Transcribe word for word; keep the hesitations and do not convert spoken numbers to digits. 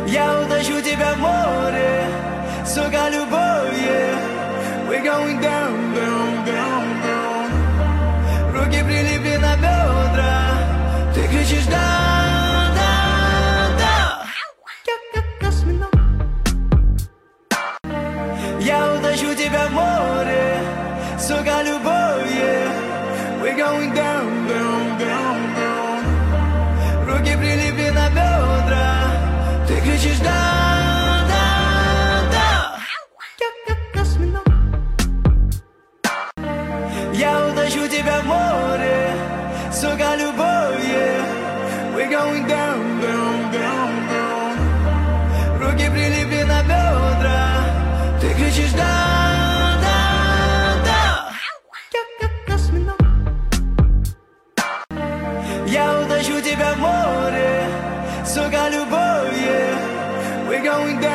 Я утащу тебя в море, сука, любовь, yeah. We're going down, down, down, down. Руки прилипли на бедра, ты кричишь да, да, да. Я как осьминог. Я утащу тебя в море, сука, любовь, yeah. We're going down, down, down, down. Руки прилипли на бедра, ты кричишь да, да, да. Я как осьминог. Я утащу тебя в море, сука, любовь, yeah. We're going down, down, down, down. Руки прилипли на бедра, ты кричишь да, да, да. Я как осьминог. Я утащу тебя в море, сука, любовь, yeah. We're going down.